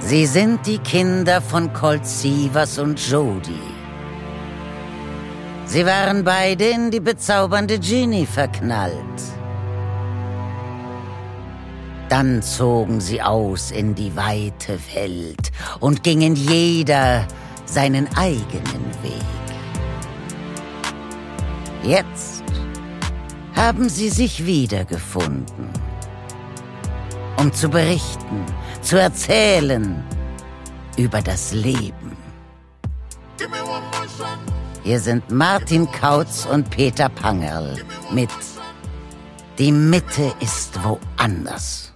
Sie sind die Kinder von Colt Sievers und Jody. Sie waren beide in die bezaubernde Ginny verknallt. Dann zogen sie aus in die weite Welt und gingen jeder seinen eigenen Weg. Jetzt haben sie sich wiedergefunden, um zu berichten, zu erzählen über das Leben. Hier sind Martin Kautz und Peter Pangerl mit Die Mitte ist woanders.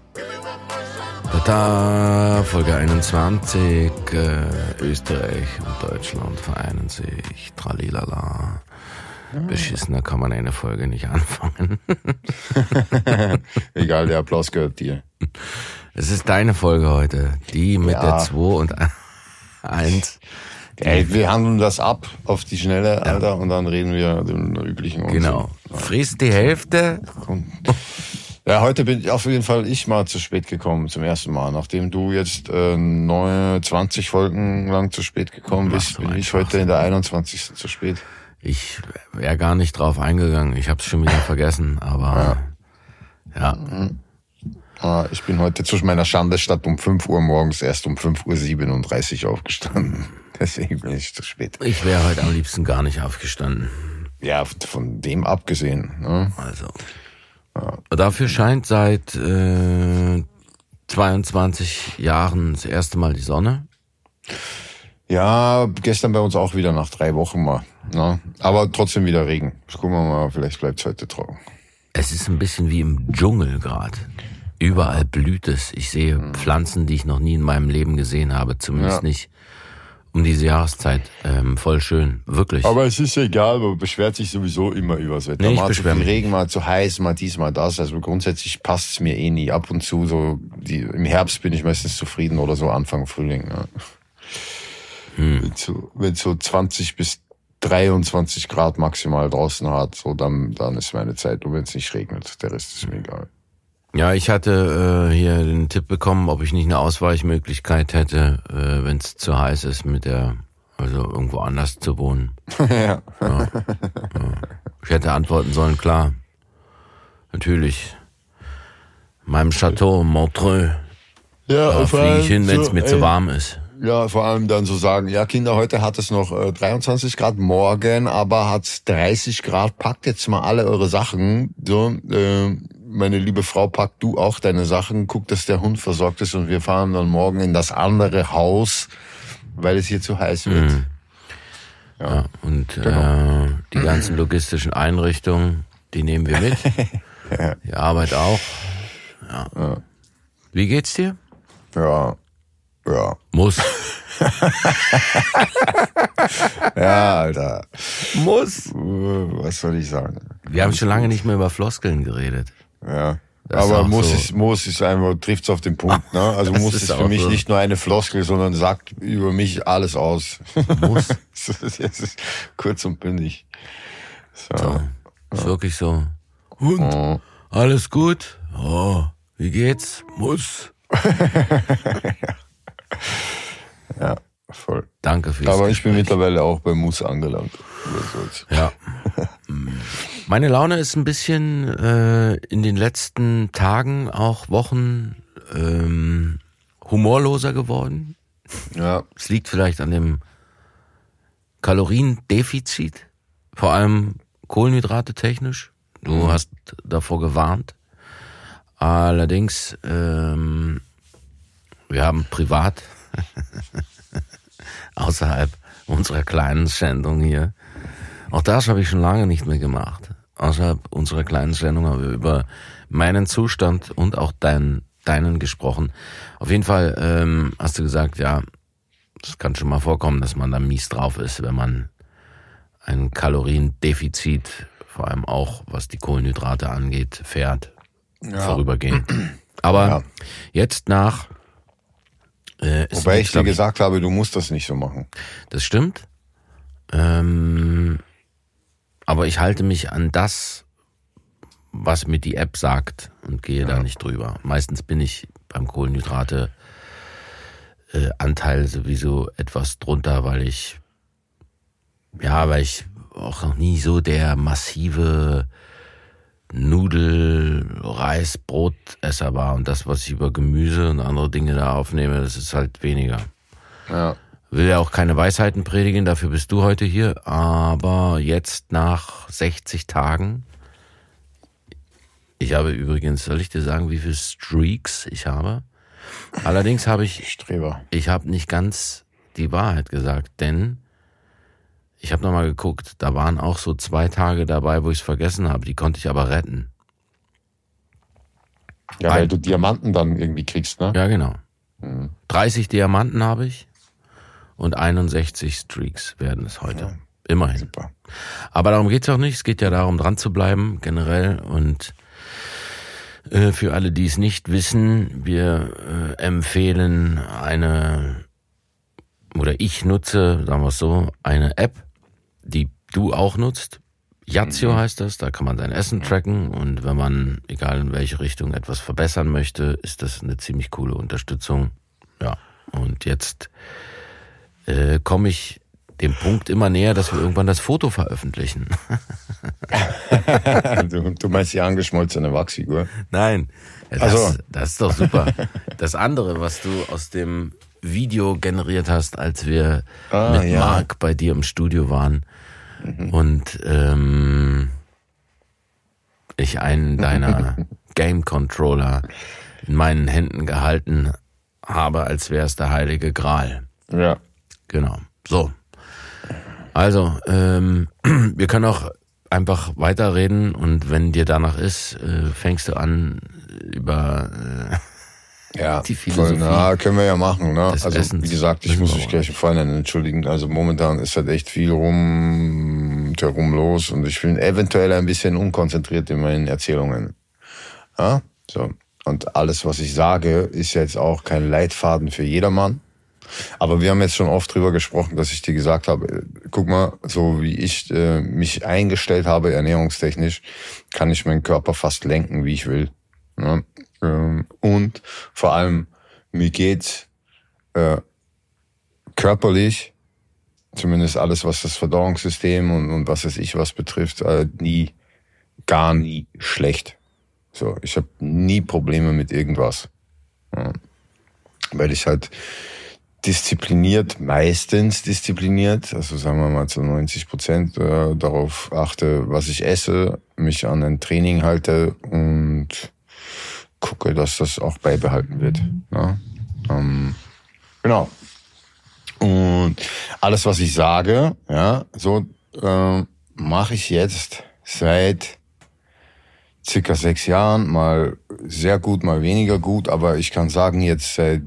Tata, Folge 21, Österreich und Deutschland vereinen sich, tralilala. Beschissener kann man eine Folge nicht anfangen. Egal, der Applaus gehört dir. Es ist deine Folge heute, die mit der 2 und 1. Ey, wir handeln das ab auf die Schnelle, Alter, und dann reden wir den üblichen Unsinn. Genau. Frisst die Hälfte. Ja, heute bin ich auf jeden Fall mal zu spät gekommen, zum ersten Mal. Nachdem du jetzt 20 Folgen lang zu spät gekommen bist, bin ich heute in der 21. zu spät. Ich wäre gar nicht drauf eingegangen. Ich habe es schon wieder vergessen, aber ja. Ich bin heute zu meiner Schande statt um 5 Uhr morgens erst um 5:37 Uhr aufgestanden. Deswegen bin ich zu spät. Ich wäre heute am liebsten gar nicht aufgestanden. Ja, von dem abgesehen. Ne? Also. Ja. Dafür scheint seit 22 Jahren das erste Mal die Sonne. Ja, gestern bei uns auch wieder nach 3 Wochen mal. Ne? Aber trotzdem wieder Regen. Gucken wir mal, vielleicht bleibt es heute trocken. Es ist ein bisschen wie im Dschungel gerade. Überall blüht es. Ich sehe Pflanzen, die ich noch nie in meinem Leben gesehen habe. Zumindest nicht um diese Jahreszeit. Voll schön. Wirklich. Aber es ist egal, man beschwert sich sowieso immer über das Wetter. Nee, mal zu viel Regen, mal zu heiß, mal dies, mal das. Also grundsätzlich passt es mir eh nie. Ab und zu so, im Herbst bin ich meistens zufrieden oder so Anfang Frühling. Ja. Wenn so 20 bis 23 Grad maximal draußen hat, so dann ist meine Zeit. Und wenn es nicht regnet, der Rest ist mir egal. Ja, ich hatte hier den Tipp bekommen, ob ich nicht eine Ausweichmöglichkeit hätte, wenn es zu heiß ist, also irgendwo anders zu wohnen. Ja. Ich hätte antworten sollen, klar. Natürlich. In meinem Chateau Montreux. Ja, da fliege ich hin, wenn es mir zu warm ist. Ja, vor allem dann so sagen, ja Kinder, heute hat es noch 23 Grad, morgen aber hat's 30 Grad, packt jetzt mal alle eure Sachen. So, meine liebe Frau, pack du auch deine Sachen, guck, dass der Hund versorgt ist und wir fahren dann morgen in das andere Haus, weil es hier zu heiß wird. Ja, und genau. Die ganzen logistischen Einrichtungen, die nehmen wir mit. Die Arbeit auch. Ja. Wie geht's dir? Ja. Muss. Ja, Alter. Muss. Was soll ich sagen? Wir haben schon lange nicht mehr über Floskeln geredet. Ja. Aber muss ist einfach, trifft's auf den Punkt, ne? Also muss ist für mich so. Nicht nur eine Floskel, sondern sagt über mich alles aus. Muss. Das ist kurz und bündig. So. Ist wirklich so. Und? Alles gut? Oh, wie geht's? Muss. Ja, voll. Danke fürs Aber Gespräch. Ich bin mittlerweile auch bei Muss angelangt. Ja. Meine Laune ist ein bisschen in den letzten Tagen, auch Wochen, humorloser geworden. Ja. Es liegt vielleicht an dem Kaloriendefizit, vor allem Kohlenhydrate technisch. Du hast davor gewarnt. Allerdings, wir haben privat außerhalb unserer kleinen Sendung hier, auch das habe ich schon lange nicht mehr gemacht. Außerhalb unserer kleinen Sendung haben wir über meinen Zustand und auch deinen gesprochen. Auf jeden Fall hast du gesagt, ja, es kann schon mal vorkommen, dass man da mies drauf ist, wenn man ein Kaloriendefizit, vor allem auch was die Kohlenhydrate angeht, fährt, vorübergehend. Aber jetzt nach wobei ich dir gesagt habe, du musst das nicht so machen. Das stimmt. Aber ich halte mich an das, was mir die App sagt und gehe da nicht drüber. Meistens bin ich beim Kohlenhydrate Anteil sowieso etwas drunter, weil ich auch noch nie so der massive Nudel-Reis-Brotesser war. Und das, was ich über Gemüse und andere Dinge da aufnehme, das ist halt weniger. Ja. Will ja auch keine Weisheiten predigen, dafür bist du heute hier. Aber jetzt nach 60 Tagen, ich habe übrigens, soll ich dir sagen, wie viele Streaks ich habe? Allerdings habe ich habe nicht ganz die Wahrheit gesagt, denn ich habe nochmal geguckt, da waren auch so 2 Tage dabei, wo ich es vergessen habe, die konnte ich aber retten. Ja, weil du Diamanten dann irgendwie kriegst, ne? Ja, genau. 30 Diamanten habe ich und 61 Streaks werden es heute. Ja. Immerhin. Super. Aber darum geht's auch nicht, es geht ja darum, dran zu bleiben, generell. Und für alle, die es nicht wissen, wir empfehlen ich nutze, sagen wir es so, eine App, die du auch nutzt. Yazio heißt das, da kann man sein Essen tracken und wenn man, egal in welche Richtung, etwas verbessern möchte, ist das eine ziemlich coole Unterstützung. Ja, und jetzt komme ich dem Punkt immer näher, dass wir irgendwann das Foto veröffentlichen. Du meinst die angeschmolzene Wachsfigur? Nein, das ist doch super. Das andere, was du aus dem Video generiert hast, als wir mit Marc bei dir im Studio waren und ich einen deiner Game Controller in meinen Händen gehalten habe, als wäre es der Heilige Gral. Ja. Genau. So. Also, wir können auch einfach weiterreden und wenn dir danach ist, fängst du an über die Philosophie. Können wir ja machen, ne? Also Essens. Wie gesagt, ich muss mich gleich im Vorhinein entschuldigen. Also momentan ist halt echt viel herum los und ich bin eventuell ein bisschen unkonzentriert in meinen Erzählungen. Ja? So. Und alles, was ich sage, ist jetzt auch kein Leitfaden für jedermann. Aber wir haben jetzt schon oft drüber gesprochen, dass ich dir gesagt habe, guck mal, so wie ich mich eingestellt habe, ernährungstechnisch, kann ich meinen Körper fast lenken, wie ich will. Ne? Und vor allem, mir geht's körperlich, zumindest alles, was das Verdauungssystem und was weiß ich was betrifft, gar nie schlecht. So, ich habe nie Probleme mit irgendwas. Ja. Weil ich halt meistens diszipliniert, also sagen wir mal zu 90% darauf achte, was ich esse, mich an ein Training halte und gucke, dass das auch beibehalten wird. Ja? Genau. Und alles, was ich sage, ja, so mache ich jetzt seit circa 6 Jahren, mal sehr gut, mal weniger gut, aber ich kann sagen, jetzt für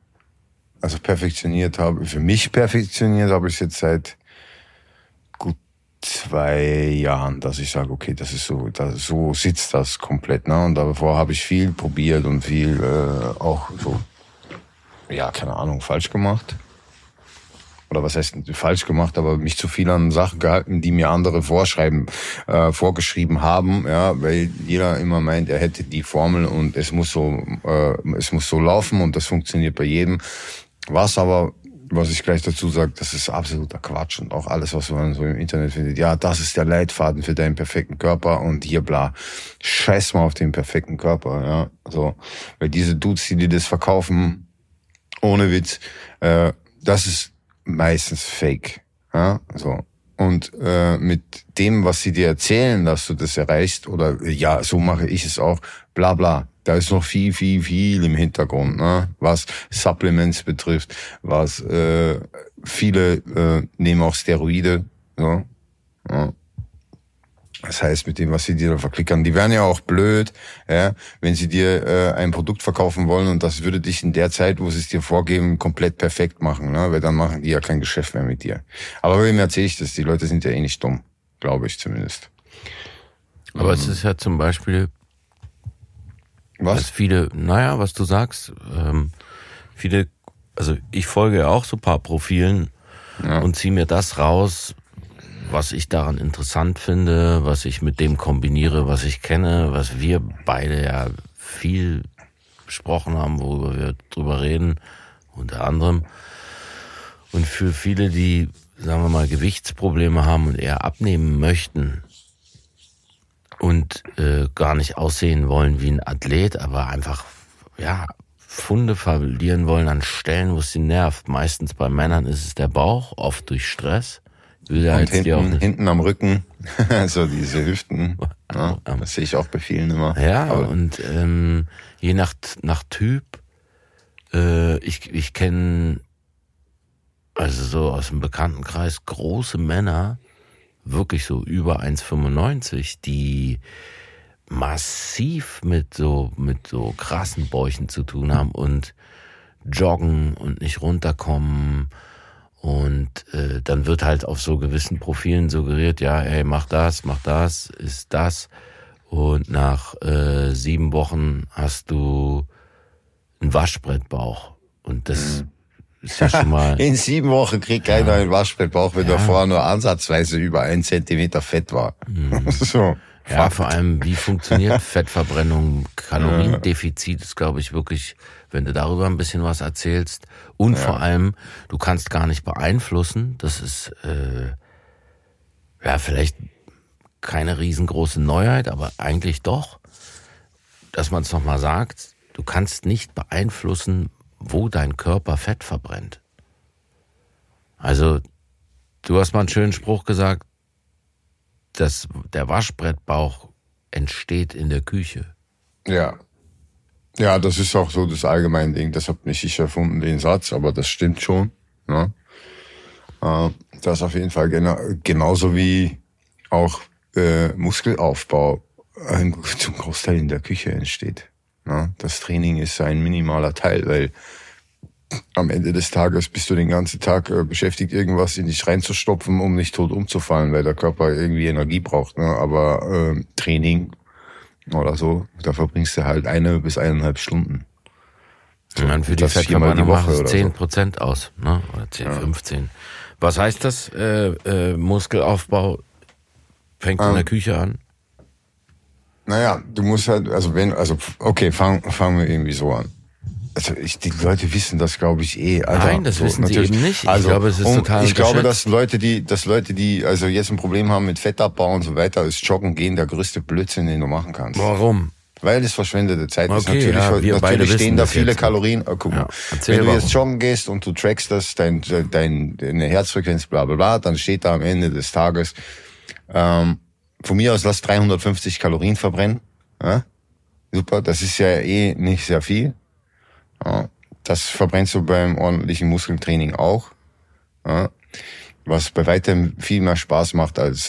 mich perfektioniert habe ich jetzt seit gut 2 Jahren, dass ich sage, okay, das ist so sitzt das komplett, ne? Und davor habe ich viel probiert und viel auch so, ja, keine Ahnung, falsch gemacht. Oder was heißt falsch gemacht, aber mich zu viel an Sachen gehalten, die mir andere vorgeschrieben haben, ja, weil jeder immer meint, er hätte die Formel und es muss so laufen und das funktioniert bei jedem. Was ich gleich dazu sage, das ist absoluter Quatsch und auch alles, was man so im Internet findet. Ja, das ist der Leitfaden für deinen perfekten Körper und hier bla. Scheiß mal auf den perfekten Körper, ja. So, weil diese Dudes, die dir das verkaufen, ohne Witz, das ist meistens fake, ja, so. Und mit dem, was sie dir erzählen, dass du das erreichst, oder ja, so mache ich es auch, bla bla. Da ist noch viel, viel, viel im Hintergrund, ne? Was Supplements betrifft, was viele nehmen auch Steroide, so. Ja. Das heißt, mit dem, was sie dir da verklickern, die wären ja auch blöd, ja, wenn sie dir ein Produkt verkaufen wollen und das würde dich in der Zeit, wo sie es dir vorgeben, komplett perfekt machen, ne? Weil dann machen die ja kein Geschäft mehr mit dir. Aber wem erzähle ich das? Die Leute sind ja eh nicht dumm, glaube ich zumindest. Aber es ist ja zum Beispiel, dass viele, was du sagst, also ich folge ja auch so ein paar Profilen und ziehe mir das raus, was ich daran interessant finde, was ich mit dem kombiniere, was ich kenne, was wir beide ja viel besprochen haben, worüber wir drüber reden unter anderem. Und für viele, die, sagen wir mal, Gewichtsprobleme haben und eher abnehmen möchten und gar nicht aussehen wollen wie ein Athlet, aber einfach, ja, Pfunde verlieren wollen an Stellen, wo es sie nervt. Meistens bei Männern ist es der Bauch, oft durch Stress. Und hinten am Rücken, so diese Hüften, ja, das sehe ich auch bei vielen immer. Ja, aber und je nach Typ, ich kenne also so aus dem Bekanntenkreis große Männer, wirklich so über 1,95, die massiv mit so krassen Bäuchen zu tun haben und joggen und nicht runterkommen. Und dann wird halt auf so gewissen Profilen suggeriert, ja, ey, mach das, ist das. Und nach 7 Wochen hast du einen Waschbrettbauch. Und das ist ja schon mal... In 7 Wochen kriegt keiner einen Waschbrettbauch, wenn der vorher nur ansatzweise über 1 Zentimeter Fett war. So. Ja, vor allem, wie funktioniert Fettverbrennung? Kaloriendefizit ist, glaube ich, wirklich, wenn du darüber ein bisschen was erzählst. Und vor allem, du kannst gar nicht beeinflussen. Das ist vielleicht keine riesengroße Neuheit, aber eigentlich doch, dass man es nochmal sagt, du kannst nicht beeinflussen, wo dein Körper Fett verbrennt. Also, du hast mal einen schönen Spruch gesagt, dass der Waschbrettbauch entsteht in der Küche. Ja. Ja, das ist auch so das allgemeine Ding. Das habe nicht ich erfunden, den Satz, aber das stimmt schon. Ne? Das auf jeden Fall genauso wie auch Muskelaufbau zum Großteil in der Küche entsteht. Ne? Das Training ist ein minimaler Teil, weil am Ende des Tages bist du den ganzen Tag beschäftigt, irgendwas in dich reinzustopfen, um nicht tot umzufallen, weil der Körper irgendwie Energie braucht. Ne? Aber Training oder so, da verbringst du halt 1 bis 1,5 Stunden. So, ich meine, für die Fettverbrennung macht es 10% aus, ne? Oder 10, 15. Was heißt das? Muskelaufbau fängt in der Küche an? Naja, du musst halt, okay, fangen wir irgendwie so an. Also die Leute wissen das, glaube ich, Alter. Nein, das wissen sie eben nicht. Ich glaube, es ist total Ich glaube, dass Leute, die also jetzt ein Problem haben mit Fettabbau und so weiter, ist Joggen gehen der größte Blödsinn, den du machen kannst. Warum? Weil es verschwendete Zeit ist. Okay, natürlich stehen da viele Kalorien. Guck mal, wenn du jetzt joggen gehst und du trackst das, deine Herzfrequenz, bla bla bla, dann steht da am Ende des Tages, von mir aus lass 350 Kalorien verbrennen. Ja? Super, das ist ja nicht sehr viel. Ja, das verbrennst du beim ordentlichen Muskeltraining auch. Ja, was bei weitem viel mehr Spaß macht, als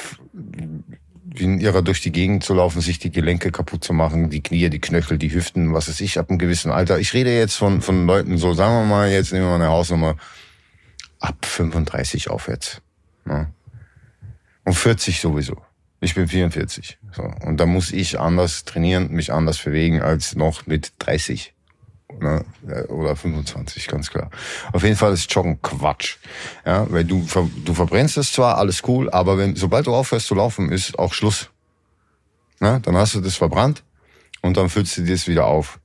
wie ein Irrer durch die Gegend zu laufen, sich die Gelenke kaputt zu machen, die Knie, die Knöchel, die Hüften, was weiß ich, ab einem gewissen Alter. Ich rede jetzt von Leuten, so sagen wir mal, jetzt nehmen wir mal eine Hausnummer, ab 35 aufwärts. Ja. Und 40 sowieso. Ich bin 44. So. Und da muss ich anders trainieren, mich anders bewegen als noch mit 30. Oder 25, ganz klar. Auf jeden Fall ist Joggen Quatsch. Ja, weil du verbrennst es zwar, alles cool, aber sobald du aufhörst zu laufen, ist auch Schluss. Na, dann hast du das verbrannt und dann füllst du dir es wieder auf.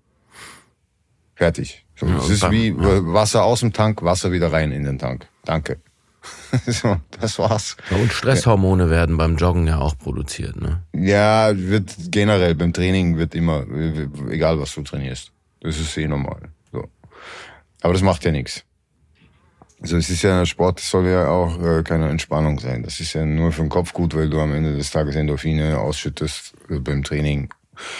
Fertig. So, es ist wie Wasser aus dem Tank, Wasser wieder rein in den Tank. Danke. So, das war's. Und Stresshormone werden beim Joggen ja auch produziert, ne? Ja, wird generell beim Training wird immer, egal was du trainierst. Das ist normal. So. Aber das macht ja nichts. Also es ist ja Sport, das soll ja auch keine Entspannung sein. Das ist ja nur für den Kopf gut, weil du am Ende des Tages Endorphine ausschüttest beim Training.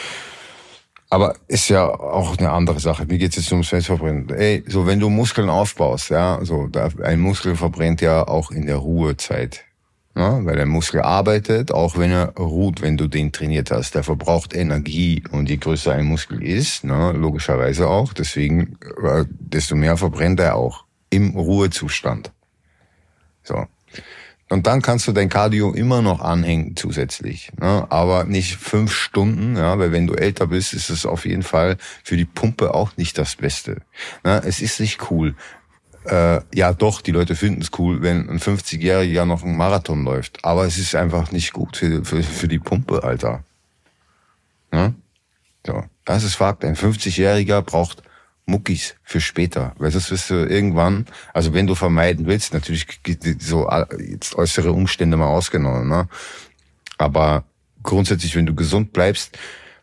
Aber ist ja auch eine andere Sache. Mir geht's jetzt ums Fettverbrennen. So wenn du Muskeln aufbaust, ja, so ein Muskel verbrennt ja auch in der Ruhezeit. Ja, weil der Muskel arbeitet, auch wenn er ruht, wenn du den trainiert hast. Der verbraucht Energie und je größer ein Muskel ist, logischerweise auch, deswegen, desto mehr verbrennt er auch im Ruhezustand. So. Und dann kannst du dein Cardio immer noch anhängen zusätzlich, aber nicht 5 Stunden, weil wenn du älter bist, ist es auf jeden Fall für die Pumpe auch nicht das Beste. Es ist nicht cool. Ja doch, die Leute finden es cool, wenn ein 50-Jähriger noch einen Marathon läuft. Aber es ist einfach nicht gut für die Pumpe, Alter. Ja? So, das ist Fakt. Ein 50-Jähriger braucht Muckis für später, weil das wirst du irgendwann, also wenn du vermeiden willst, natürlich so jetzt äußere Umstände mal ausgenommen, ne? Aber grundsätzlich, wenn du gesund bleibst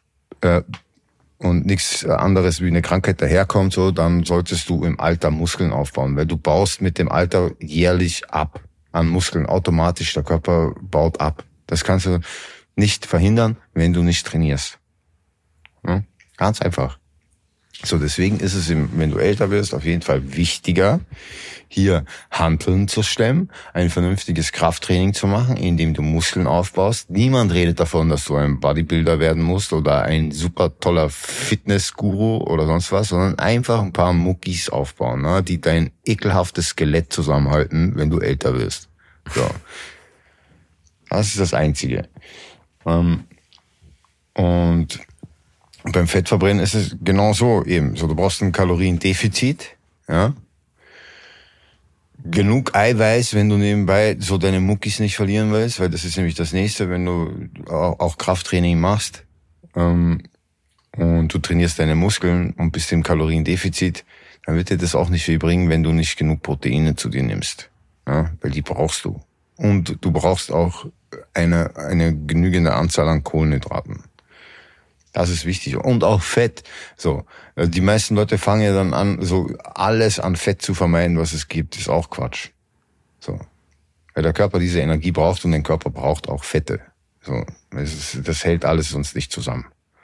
und nichts anderes wie eine Krankheit daherkommt, so, dann solltest du im Alter Muskeln aufbauen, weil du baust mit dem Alter jährlich ab an Muskeln automatisch, der Körper baut ab. Das kannst du nicht verhindern, wenn du nicht trainierst. Ja? Ganz einfach. So, deswegen ist es, wenn du älter wirst, auf jeden Fall wichtiger, hier Hanteln zu stemmen, ein vernünftiges Krafttraining zu machen, indem du Muskeln aufbaust. Niemand redet davon, dass du ein Bodybuilder werden musst oder ein super toller Fitnessguru oder sonst was, sondern einfach ein paar Muckis aufbauen, ne, die dein ekelhaftes Skelett zusammenhalten, wenn du älter wirst. So. Das ist das Einzige. Und beim Fettverbrennen ist es genau so eben. So, du brauchst ein Kaloriendefizit, ja. Genug Eiweiß, wenn du nebenbei so deine Muckis nicht verlieren willst, weil das ist nämlich das Nächste, wenn du auch Krafttraining machst, und du trainierst deine Muskeln und bist im Kaloriendefizit, dann wird dir das auch nicht viel bringen, wenn du nicht genug Proteine zu dir nimmst, ja, weil die brauchst du. Und du brauchst auch eine genügende Anzahl an Kohlenhydraten. Das ist wichtig. Und auch Fett. So, die meisten Leute fangen ja dann an, so alles an Fett zu vermeiden, was es gibt. Ist auch Quatsch. So, weil der Körper diese Energie braucht und der Körper braucht auch Fette. So, das hält alles sonst nicht zusammen.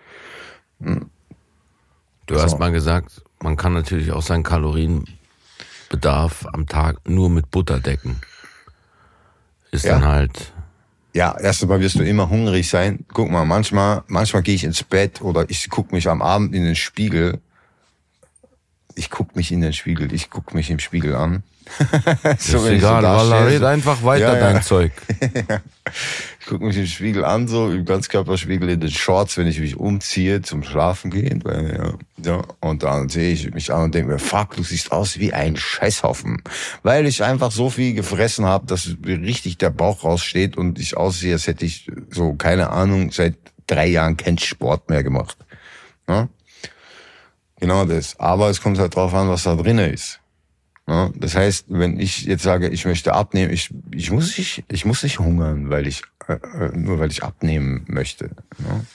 Du hast mal gesagt, man kann natürlich auch seinen Kalorienbedarf am Tag nur mit Butter decken. Ist dann halt... Ja, erst einmal wirst du immer hungrig sein. Guck mal, manchmal gehe ich ins Bett oder ich guck mich am Abend in den Spiegel. Ich guck mich im Spiegel an. So, ist egal, Wallah, red einfach weiter dein Zeug. Ich guck mich im Spiegel an, so im Ganzkörperspiegel in den Shorts, wenn ich mich umziehe zum Schlafen gehen. Und dann sehe ich mich an und denke mir, fuck, du siehst aus wie ein Scheißhaufen. Weil ich einfach so viel gefressen habe, dass richtig der Bauch raussteht und ich aussehe, als hätte ich so, keine Ahnung, seit 3 Jahren keinen Sport mehr gemacht. Ja? Genau das. Aber es kommt halt drauf an, was da drin ist. Ja, das heißt, wenn ich jetzt sage, ich möchte abnehmen, ich muss nicht hungern, nur weil ich abnehmen möchte. Ja.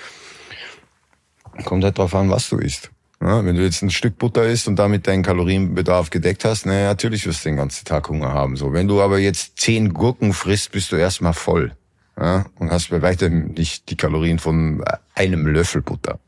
Kommt halt drauf an, was du isst. Ja, wenn du jetzt ein Stück Butter isst und damit deinen Kalorienbedarf gedeckt hast, natürlich wirst du den ganzen Tag Hunger haben. So, wenn du aber jetzt 10 Gurken frisst, bist du erstmal voll. Ja, und hast bei weitem nicht die Kalorien von einem Löffel Butter.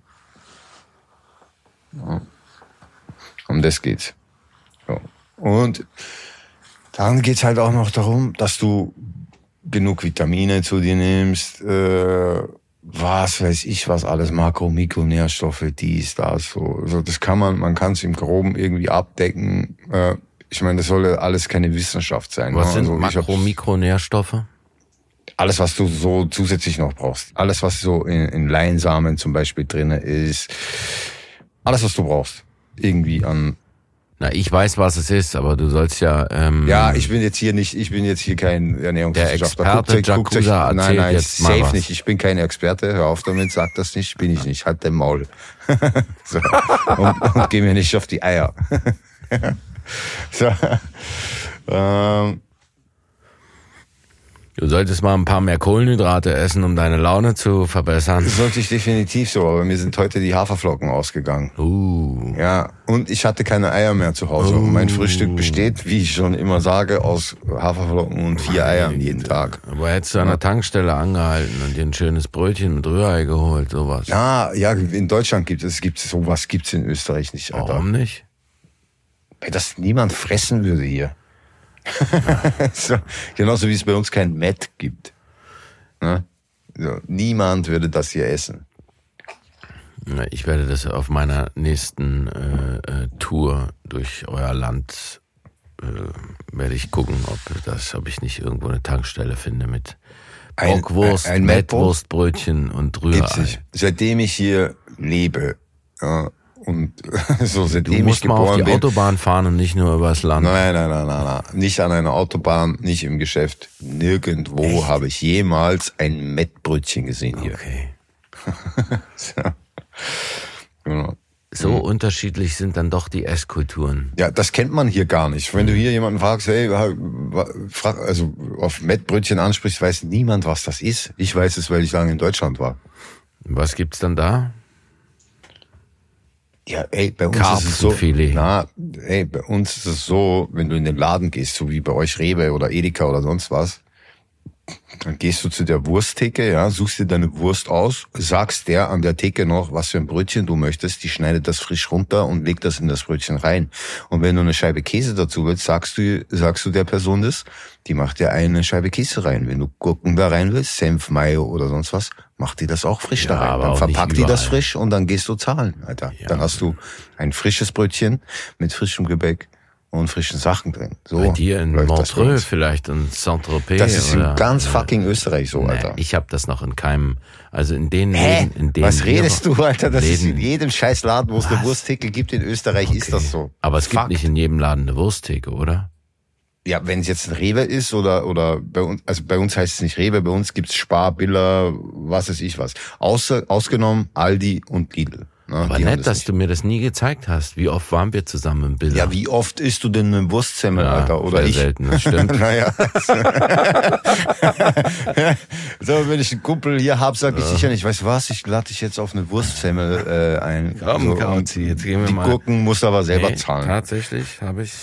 Ja. Um das geht's. So. Und dann geht's halt auch noch darum, dass du genug Vitamine zu dir nimmst, was weiß ich was alles, Makro-, Mikronährstoffe, dies, das, so. Das man kann es im Groben irgendwie abdecken. Ich meine, das soll alles keine Wissenschaft sein. Was sind Makro-, Mikronährstoffe? Alles, was du so zusätzlich noch brauchst. Alles, was so in Leinsamen zum Beispiel drinne ist. Alles, was du brauchst. Irgendwie an... Na, ich weiß, was es ist, aber du sollst ja... ja, ich bin jetzt hier kein Ernährungswissenschaftler. Der Experte Jakuza nein, jetzt mal safe was. Nicht. Ich bin kein Experte. Hör auf damit, sag das nicht. Bin ich nicht. Halt dein Maul. So. Und geh mir nicht auf die Eier. So. Du solltest mal ein paar mehr Kohlenhydrate essen, um deine Laune zu verbessern. Das sollte ich definitiv so, aber mir sind heute die Haferflocken ausgegangen. Ja, und ich hatte keine Eier mehr zu Hause. Und mein Frühstück besteht, wie ich schon immer sage, aus Haferflocken und 4 Eiern jeden Tag. Aber hättest du an der Tankstelle angehalten und dir ein schönes Brötchen mit Rührei geholt, sowas. Ja, in Deutschland sowas gibt's in Österreich nicht, Alter. Warum nicht? Weil das niemand fressen würde hier. So, genauso wie es bei uns kein Met gibt. Ne? So, niemand würde das hier essen. Ich werde das auf meiner nächsten Tour durch euer Land werde ich gucken, ob ich nicht irgendwo eine Tankstelle finde mit Bockwurst, ein Mettwurstbrötchen und Rührei. Gibt's nicht. Seitdem ich hier lebe, ja, und so seitdem du musst ich geboren mal auf die bin. Autobahn fahren und nicht nur übers Land. Nein. Nicht an einer Autobahn, nicht im Geschäft. Nirgendwo habe ich jemals ein Mettbrötchen gesehen hier. Okay. So. Genau. so unterschiedlich sind dann doch die Esskulturen. Ja, das kennt man hier gar nicht. Wenn du hier jemanden fragst, hey, also auf Mettbrötchen ansprichst, weiß niemand, was das ist. Ich weiß es, weil ich lange in Deutschland war. Was gibt's dann da? Ja, ey, bei uns ist es so, bei uns ist es so, wenn du in den Laden gehst, so wie bei euch Rewe oder Edeka oder sonst was, dann gehst du zu der Wursttheke, ja, suchst dir deine Wurst aus, sagst der an der Theke noch, was für ein Brötchen du möchtest, die schneidet das frisch runter und legt das in das Brötchen rein. Und wenn du eine Scheibe Käse dazu willst, sagst du der Person das, die macht dir eine Scheibe Käse rein. Wenn du Gurken da rein willst, Senf, Mayo oder sonst was, macht die das auch frisch da rein. Dann verpackt die das frisch und dann gehst du zahlen, Alter. Ja. Dann hast du ein frisches Brötchen mit frischem Gebäck und frischen Sachen drin. So bei dir in Montreux vielleicht und Saint-Tropez. Das ist in ganz fucking Österreich so, Alter. Ich habe das noch in keinem, also in den Läden, in denen was redest du, Alter? Das ist in jedem scheiß Laden, wo es eine Wursttheke gibt in Österreich, ist das so. Aber es gibt nicht in jedem Laden eine Wursttheke, oder? Ja, wenn es jetzt ein Rewe ist oder bei uns, also bei uns heißt es nicht Rewe, bei uns gibt's Spar, Billa, was weiß ich was. Ausgenommen Aldi und Lidl. Ne, aber nett, dass du mir das nie gezeigt hast. Wie oft waren wir zusammen im Billa? Ja, wie oft isst du denn eine Wurstsemmel, Alter? Oder ich? Selten, das stimmt. Naja. So, wenn ich einen Kumpel hier hab, sag ich sicher nicht, weißt du was, ich lade dich jetzt auf eine Wurstsemmel ein. Komm, Kauzi, jetzt gehen wir die mal. Die Gurken musst du aber selber zahlen. Tatsächlich habe ich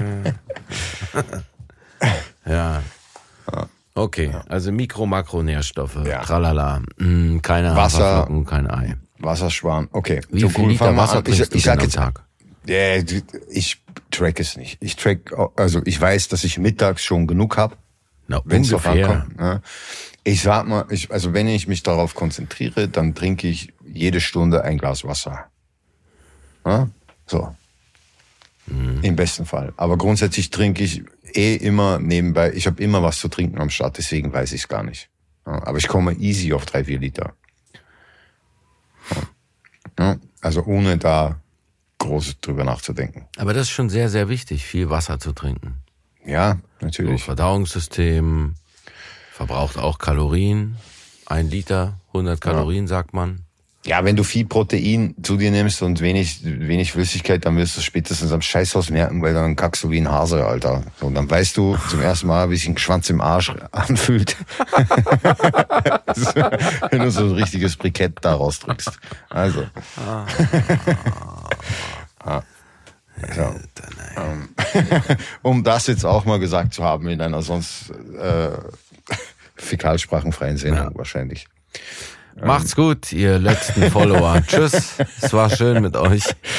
ja. Okay, also Mikro-Makronährstoffe, tralala, keine Wasser, kein Ei. Wasserschwan, okay. Wie viel Liter Wasser trinkst du denn am Tag? Ja, ich track es nicht. Ich weiß, dass ich mittags schon genug habe. Wenn es drauf ankommt. Ne? Ich sag mal, wenn ich mich darauf konzentriere, dann trinke ich jede Stunde ein Glas Wasser. Ja? So. Im besten Fall. Aber grundsätzlich trinke ich immer nebenbei. Ich habe immer was zu trinken am Start, deswegen weiß ich es gar nicht. Ja? Aber ich komme easy auf 3-4 Liter. Ja, also ohne da groß drüber nachzudenken. Aber das ist schon sehr, sehr wichtig, viel Wasser zu trinken. Ja, natürlich. So, Verdauungssystem verbraucht auch Kalorien. 1 Liter, 100 Kalorien, sagt man. Ja, wenn du viel Protein zu dir nimmst und wenig Flüssigkeit, dann wirst du spätestens am Scheißhaus merken, weil dann kackst du wie ein Hase, Alter. So, und dann weißt du zum ersten Mal, wie sich ein Schwanz im Arsch anfühlt. Wenn du so ein richtiges Brikett daraus drückst. Also. So. Um das jetzt auch mal gesagt zu haben in einer sonst fäkalsprachenfreien Sendung wahrscheinlich. Macht's gut, ihr letzten Follower. Tschüss, es war schön mit euch.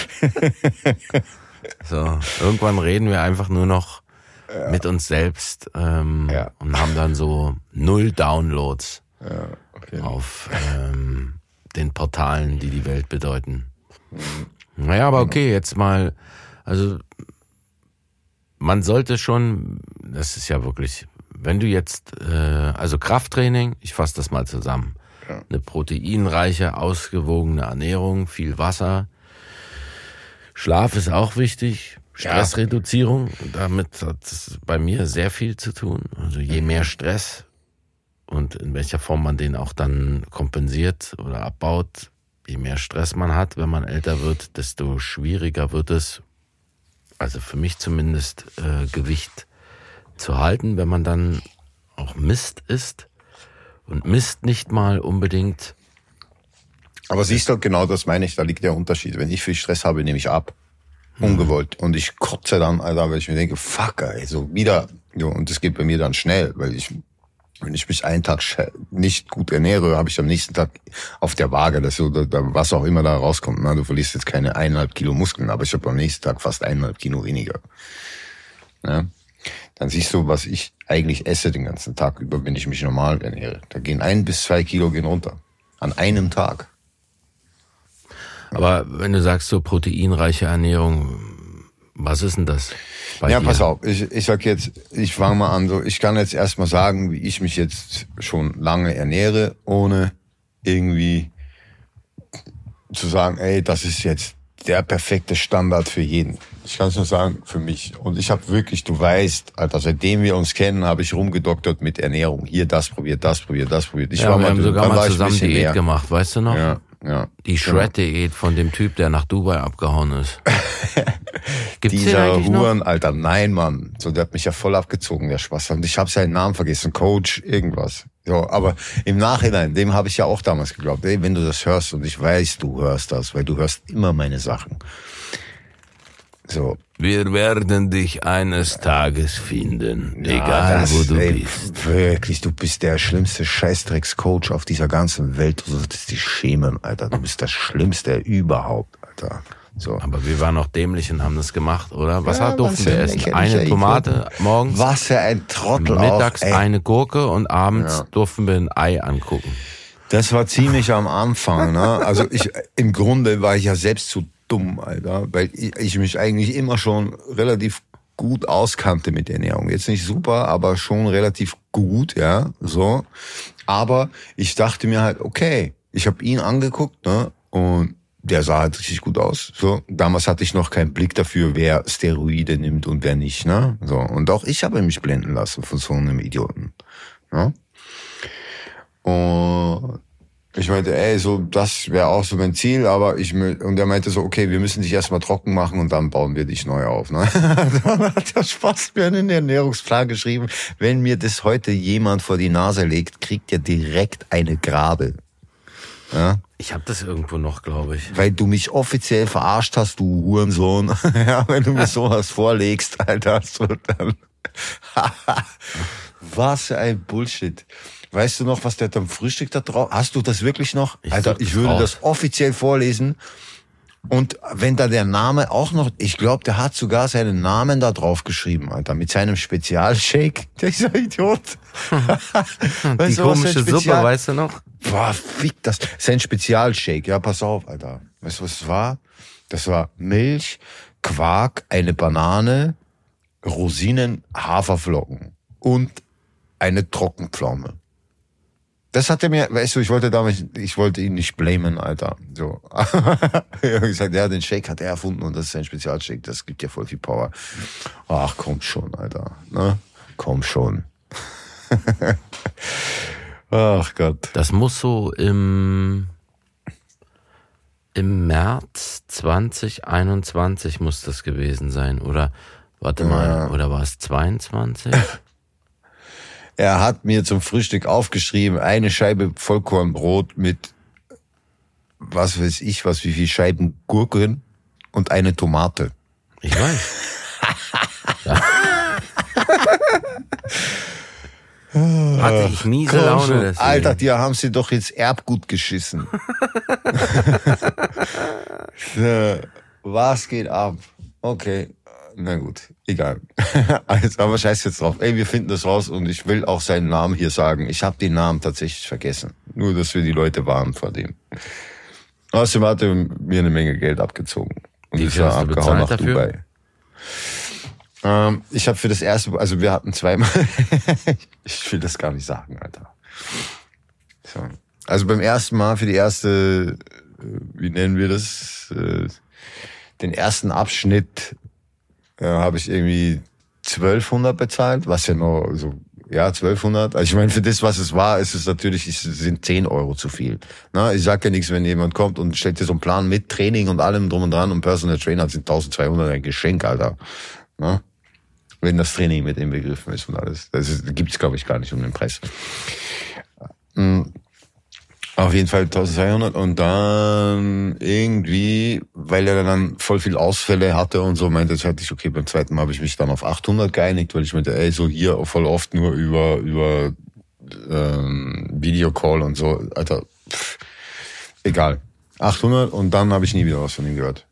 So, irgendwann reden wir einfach nur noch mit uns selbst und haben dann so 0 Downloads auf den Portalen, die die Welt bedeuten. Naja, aber okay, jetzt mal, also man sollte schon, das ist ja wirklich, wenn du jetzt, also Krafttraining, ich fasse das mal zusammen. Eine proteinreiche, ausgewogene Ernährung, viel Wasser. Schlaf ist auch wichtig. Stressreduzierung, damit hat es bei mir sehr viel zu tun. Also je mehr Stress und in welcher Form man den auch dann kompensiert oder abbaut, je mehr Stress man hat, wenn man älter wird, desto schwieriger wird es, also für mich zumindest, Gewicht zu halten, wenn man dann auch Mist isst. Und Mist nicht mal unbedingt. Aber siehst du, genau das meine ich, da liegt der Unterschied. Wenn ich viel Stress habe, nehme ich ab. Ungewollt. Und ich kotze dann, Alter, weil ich mir denke, fuck, ey, so wieder. Jo, und das geht bei mir dann schnell, weil wenn ich mich einen Tag nicht gut ernähre, habe ich am nächsten Tag auf der Waage, das so, was auch immer da rauskommt. Na, du verlierst jetzt keine 1,5 Kilo Muskeln, aber ich habe am nächsten Tag fast 1,5 Kilo weniger. Ja? Dann siehst du, was ich eigentlich esse den ganzen Tag über, wenn ich mich normal ernähre. Da gehen 1 bis 2 Kilo runter. An einem Tag. Aber wenn du sagst so proteinreiche Ernährung, was ist denn das bei dir? Pass auf. Ich sag jetzt, ich fange mal an, so, ich kann jetzt erstmal sagen, wie ich mich jetzt schon lange ernähre, ohne irgendwie zu sagen, ey, das ist jetzt der perfekte Standard für jeden. Ich kann es nur sagen, für mich. Und ich habe wirklich, du weißt, Alter, seitdem wir uns kennen, habe ich rumgedoktert mit Ernährung. Hier das probiert, das probiert, das probiert. Wir haben sogar mal zusammen Diät gemacht, weißt du noch? Ja. Ja. Die Shred-Diät von dem Typ, der nach Dubai abgehauen ist. Gibt's den Dieser eigentlich noch? Huren, Alter, nein, Mann. So, der hat mich ja voll abgezogen, der Spaß. Und ich habe seinen Namen vergessen, Coach, irgendwas. So, aber im Nachhinein, dem habe ich ja auch damals geglaubt, ey, wenn du das hörst, und ich weiß, du hörst das, weil du hörst immer meine Sachen. So. Wir werden dich eines Tages finden, egal das, wo du ey, bist. Wirklich, du bist der schlimmste Scheißdrecks-Coach auf dieser ganzen Welt. Du solltest dich schämen, Alter. Du bist das Schlimmste überhaupt, Alter. So. Aber wir waren auch dämlich und haben das gemacht, oder? Was Ja, durften was wir für ein essen? lächerlicher Eine Tomate morgens, Was für ein Trottel mittags auch, ey. eine Gurke und abends Ja. durften wir ein Ei angucken. Das war ziemlich am Anfang, ne? Also im Grunde war ich ja selbst zu dumm, Alter, weil ich mich eigentlich immer schon relativ gut auskannte mit Ernährung. Jetzt nicht super, aber schon relativ gut, ja, so. Aber ich dachte mir halt, okay, ich habe ihn angeguckt, ne? Und der sah halt richtig gut aus. So, damals hatte ich noch keinen Blick dafür, wer Steroide nimmt und wer nicht, ne? So, und auch ich habe mich blenden lassen von so einem Idioten, ne? Und ich meinte, ey, so, das wäre auch so mein Ziel, aber und er meinte so, okay, wir müssen dich erstmal trocken machen und dann bauen wir dich neu auf, ne? Dann hat der Spaß mir einen Ernährungsplan geschrieben. Wenn mir das heute jemand vor die Nase legt, kriegt er direkt eine Grabe. Ja? Ich habe das irgendwo noch, glaube ich. Weil du mich offiziell verarscht hast, du Hurensohn. Ja, wenn du mir sowas vorlegst, Alter, so dann. Was für ein Bullshit. Weißt du noch, was der am Frühstück da drauf? Hast du das wirklich noch? Alter, ich würde das offiziell vorlesen. Und wenn da der Name auch noch, ich glaube, der hat sogar seinen Namen da drauf geschrieben, Alter, mit seinem Spezialshake. Dieser Idiot. Die komische Suppe, weißt du noch? Boah, fick das. Sein Spezialshake, ja, pass auf, Alter. Weißt du, was es war? Das war Milch, Quark, eine Banane, Rosinen, Haferflocken und eine Trockenpflaume. Das hat er mir, weißt du, ich wollte ihn nicht blamen, Alter. So. Ich habe gesagt, ja, den Shake hat er erfunden und das ist ein Spezialshake, das gibt ja voll viel Power. Ach, komm schon, Alter. Ne? Komm schon. Ach Gott. Das muss so im März 2021 muss das gewesen sein, oder? Warte mal, oder war es 22? Er hat mir zum Frühstück aufgeschrieben, eine Scheibe Vollkornbrot mit, was weiß ich, wie viel Scheiben Gurken und eine Tomate. Ich weiß. Hatte ich miese Laune deswegen. Alter, dir haben sie doch ins Erbgut geschissen. So, was geht ab? Okay. Na gut, egal. Also, aber scheiß jetzt drauf. Ey, wir finden das raus und ich will auch seinen Namen hier sagen. Ich habe den Namen tatsächlich vergessen. Nur, dass wir die Leute warnen vor dem. Außerdem hat er mir eine Menge Geld abgezogen. Und Wie ich viel war hast du abgehauen nach bezahlt dafür? Dubai. Ich habe für das erste, also wir hatten zweimal, ich will das gar nicht sagen, Alter. So. Also beim ersten Mal für die erste, wie nennen wir das, den ersten Abschnitt habe ich irgendwie 1200 bezahlt, was ja noch so, ja, 1200. Also ich meine, für das, was es war, ist es natürlich, sind 10 Euro zu viel. Na, ich sag ja nichts, wenn jemand kommt und stellt dir so einen Plan mit Training und allem drum und dran und Personal Trainer sind 1200 ein Geschenk, Alter. Na? Wenn das Training mit inbegriffen ist und alles. Das gibt's, glaube ich, gar nicht um den Preis. Auf jeden Fall 1200 und dann irgendwie, weil er dann voll viel Ausfälle hatte und so, meinte ich, okay, beim zweiten Mal habe ich mich dann auf 800 geeinigt, weil ich meinte, ey, so hier voll oft nur über Videocall und so, Alter, egal. 800 und dann habe ich nie wieder was von ihm gehört.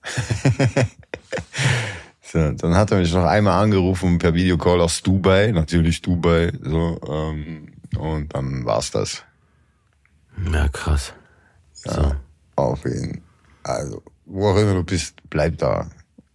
So, dann hat er mich noch einmal angerufen per Videocall aus Dubai, natürlich Dubai, so, und dann war's das. Ja, krass. Ja, So. auf jeden Fall. Also, wo auch immer du bist, bleib da.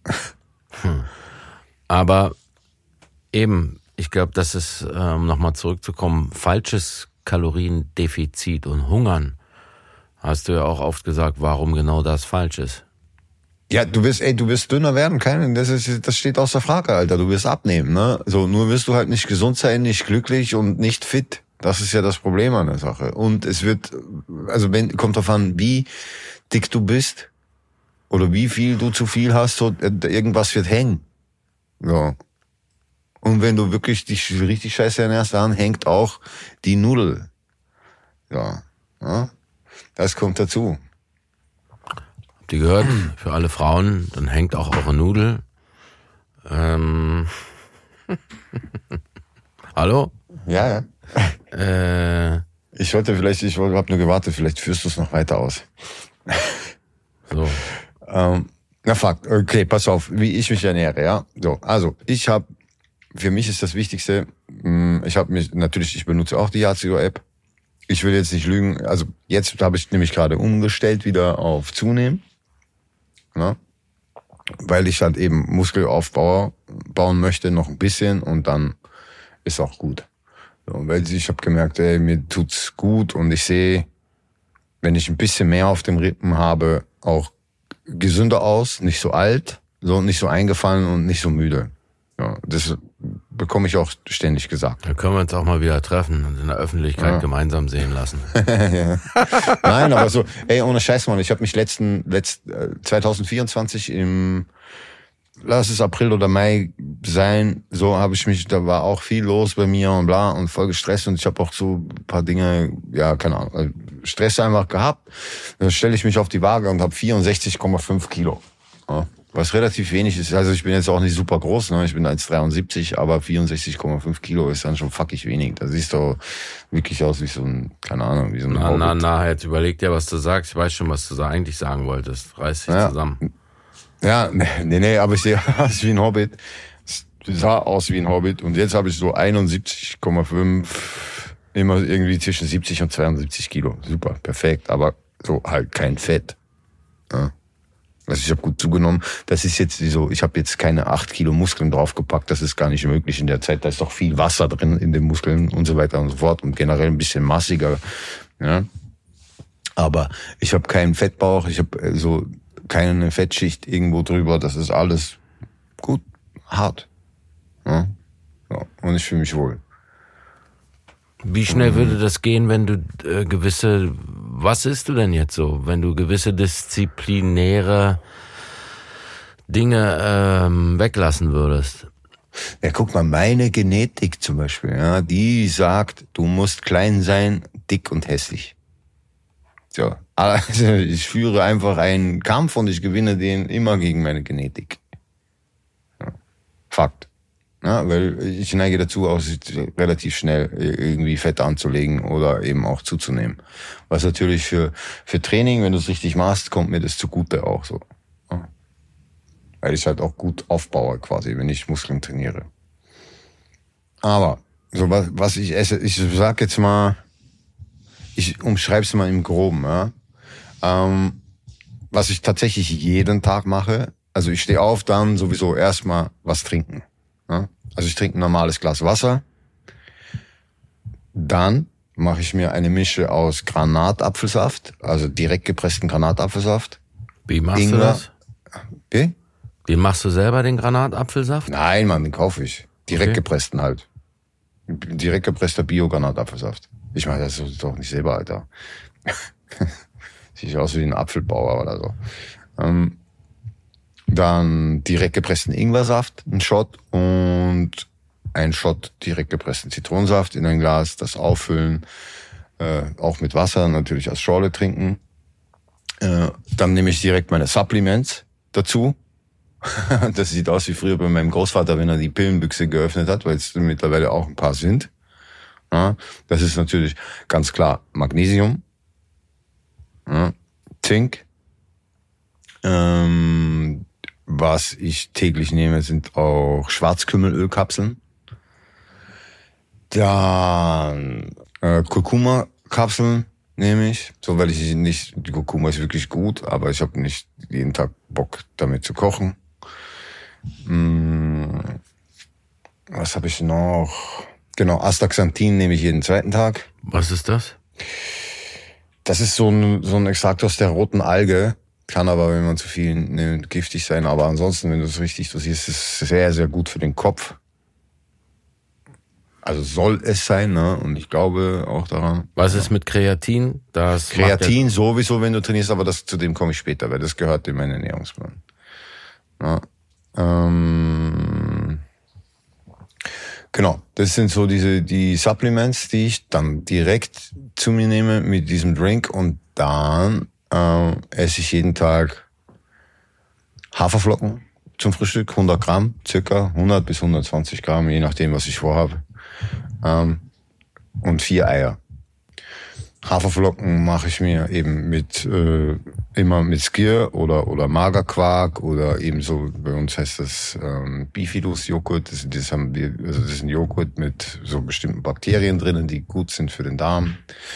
Aber eben, ich glaube, das ist, um nochmal zurückzukommen, falsches Kaloriendefizit und Hungern. Hast du ja auch oft gesagt, warum genau das falsch ist. Ja, du wirst dünner werden, das steht außer Frage, Alter. Du wirst abnehmen, ne? So, nur wirst du halt nicht gesund sein, nicht glücklich und nicht fit. Das ist ja das Problem an der Sache. Und es wird, also kommt drauf an, wie dick du bist oder wie viel du zu viel hast, so, irgendwas wird hängen. Ja. Und wenn du wirklich dich richtig scheiße ernährst, dann hängt auch die Nudel. Ja. Das kommt dazu. Habt ihr gehört? Für alle Frauen, dann hängt auch eure Nudel. Hallo? Ja. Ich habe nur gewartet, vielleicht führst du es noch weiter aus. So. Fakt. Okay, pass auf, wie ich mich ernähre, ja. So, also für mich ist das Wichtigste, ich benutze auch die Yazio-App. Ich will jetzt nicht lügen, also jetzt habe ich nämlich gerade umgestellt wieder auf Zunehmen, ne? Weil ich halt eben Muskelaufbau bauen möchte, noch ein bisschen und dann ist auch gut. So, weil ich habe gemerkt, mir tut's gut und ich sehe, wenn ich ein bisschen mehr auf dem Rippen habe, auch gesünder aus, nicht so alt, so nicht so eingefallen und nicht so müde. Ja, das bekomme ich auch ständig gesagt. Da können wir uns auch mal wieder treffen und in der Öffentlichkeit gemeinsam sehen lassen. Ja. Nein, aber so, ohne Scheiß, Mann, ich habe mich 2024 lass es April oder Mai sein, so habe ich mich, da war auch viel los bei mir und bla und voll gestresst und ich habe auch so ein paar Dinge, ja, keine Ahnung, Stress einfach gehabt. Dann stelle ich mich auf die Waage und habe 64,5 Kilo. Ja, was relativ wenig ist. Also ich bin jetzt auch nicht super groß, ne? Ich bin 1,73, aber 64,5 Kilo ist dann schon fuckig wenig. Da siehst du wirklich aus wie so ein, keine Ahnung, wie so ein Hobbit. Jetzt überleg dir, was du sagst. Ich weiß schon, was du eigentlich sagen wolltest. Reiß dich zusammen. Ja, nee, aber ich sehe aus wie ein Hobbit. Sah aus wie ein Hobbit und jetzt habe ich so 71,5, immer irgendwie zwischen 70 und 72 Kilo. Super, perfekt, aber so halt kein Fett. Ja. Also ich habe gut zugenommen. Das ist jetzt so, ich habe jetzt keine 8 Kilo Muskeln draufgepackt, das ist gar nicht möglich in der Zeit. Da ist doch viel Wasser drin in den Muskeln und so weiter und so fort und generell ein bisschen massiger. Ja. Aber ich habe keinen Fettbauch, ich habe so keine Fettschicht irgendwo drüber, das ist alles gut, hart. Ja. Ja. Und ich fühle mich wohl. Wie schnell würde das gehen, wenn du was isst du denn jetzt so, wenn du gewisse disziplinäre Dinge weglassen würdest? Ja, guck mal, meine Genetik zum Beispiel, ja, die sagt, du musst klein sein, dick und hässlich. So, also ich führe einfach einen Kampf und ich gewinne den immer gegen meine Genetik. Ja. Fakt. Ja, weil ich neige dazu, auch relativ schnell irgendwie Fett anzulegen oder eben auch zuzunehmen. Was natürlich für Training, wenn du es richtig machst, kommt mir das zugute auch so. Ja. Weil ich halt auch gut aufbaue quasi, wenn ich Muskeln trainiere. Aber so was ich esse, ich sag jetzt mal, ich umschreib's mal im Groben, ja. Was ich tatsächlich jeden Tag mache, also ich stehe auf, dann sowieso erstmal was trinken. Ja? Also ich trinke ein normales Glas Wasser. Dann mache ich mir eine Mische aus Granatapfelsaft, also direkt gepressten Granatapfelsaft. Wie machst du das? Wie? Wie machst du selber den Granatapfelsaft? Nein, Mann, den kaufe ich. Direkt gepressten halt. Direkt gepresster Bio-Granatapfelsaft. Ich meine, das ist doch nicht selber, Alter. Sieht aus wie ein Apfelbauer oder so. Dann direkt gepressten Ingwersaft, ein Shot und ein Shot direkt gepressten Zitronensaft in ein Glas, das auffüllen, auch mit Wasser, natürlich aus Schorle trinken. Dann nehme ich direkt meine Supplements dazu. Das sieht aus wie früher bei meinem Großvater, wenn er die Pillenbüchse geöffnet hat, weil es mittlerweile auch ein paar sind. Ja, das ist natürlich ganz klar Magnesium, ja, Zink. Was ich täglich nehme, sind auch Schwarzkümmelölkapseln. Dann Kurkuma-Kapseln nehme ich, so weil ich nicht, die Kurkuma ist wirklich gut, aber ich habe nicht jeden Tag Bock damit zu kochen. Was habe ich noch? Genau, Astaxanthin nehme ich jeden zweiten Tag. Was ist das? Das ist so ein Extrakt aus der roten Alge. Kann aber, wenn man zu viel nimmt, giftig sein. Aber ansonsten, wenn du es richtig dosierst, ist es sehr, sehr gut für den Kopf. Also soll es sein, ne? Und ich glaube auch daran. Was ist mit Kreatin? Kreatin sowieso, wenn du trainierst, aber zu dem komme ich später, weil das gehört in meinen Ernährungsplan. Ja. Genau, das sind so die Supplements, die ich dann direkt zu mir nehme mit diesem Drink, und dann esse ich jeden Tag Haferflocken zum Frühstück, 100 Gramm, circa 100 bis 120 Gramm, je nachdem, was ich vorhabe. Und 4 Eier. Haferflocken mache ich mir eben immer mit Skyr oder Magerquark oder eben so, bei uns heißt das Bifidus Joghurt. Das ist ein Joghurt mit so bestimmten Bakterien drinnen, die gut sind für den Darm.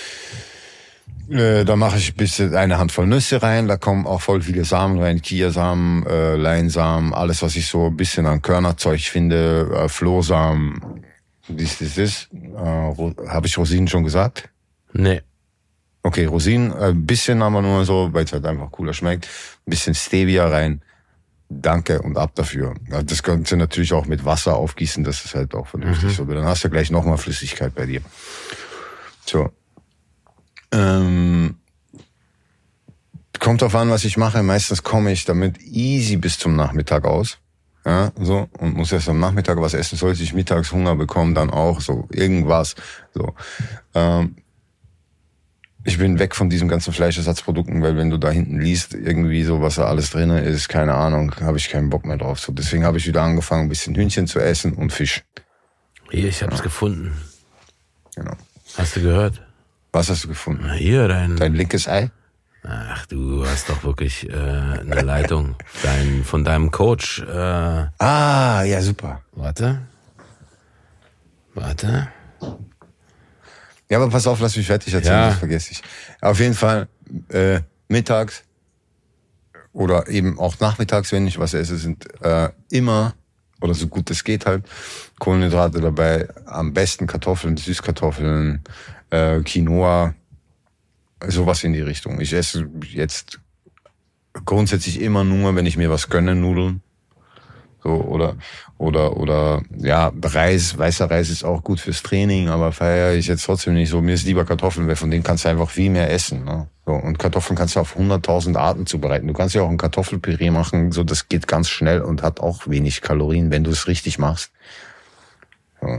Da mache ich eine Handvoll Nüsse rein, da kommen auch voll viele Samen rein, Chiasamen, Leinsamen, alles, was ich so ein bisschen an Körnerzeug finde, Flohsamen, das. Habe ich Rosinen schon gesagt? Nee. Okay, Rosinen, ein bisschen aber nur so, weil es halt einfach cooler schmeckt. Ein bisschen Stevia rein. Danke und ab dafür. Das kannst du natürlich auch mit Wasser aufgießen, das ist halt auch vernünftig so. Dann hast du gleich nochmal Flüssigkeit bei dir. So. Kommt drauf an, was ich mache. Meistens komme ich damit easy bis zum Nachmittag aus. Ja, so, und muss erst am Nachmittag was essen. Sollte ich mittags Hunger bekommen, dann auch so irgendwas. So. Ich bin weg von diesen ganzen Fleischersatzprodukten, weil wenn du da hinten liest, irgendwie so, was da alles drin ist, keine Ahnung, habe ich keinen Bock mehr drauf. So, deswegen habe ich wieder angefangen, ein bisschen Hühnchen zu essen und Fisch. Hier, ich hab's gefunden. Genau. Hast du gehört? Was hast du gefunden? Na, hier, Dein linkes Ei? Ach, du hast doch wirklich eine Leitung von deinem Coach. Ja, super. Warte. Ja, aber pass auf, lass mich fertig erzählen, Ja. Das vergesse ich. Auf jeden Fall mittags oder eben auch nachmittags, wenn ich was esse, sind immer, oder so gut es geht halt, Kohlenhydrate dabei. Am besten Kartoffeln, Süßkartoffeln, Quinoa, sowas in die Richtung. Ich esse jetzt grundsätzlich immer nur, wenn ich mir was gönne, Nudeln. So, oder ja, Reis, weißer Reis ist auch gut fürs Training, aber feiere ich jetzt trotzdem nicht so. Mir ist lieber Kartoffeln, weil von denen kannst du einfach viel mehr essen. Ne? So, und Kartoffeln kannst du auf 100.000 Arten zubereiten. Du kannst ja auch ein Kartoffelpüree machen, so, das geht ganz schnell und hat auch wenig Kalorien, wenn du es richtig machst. So.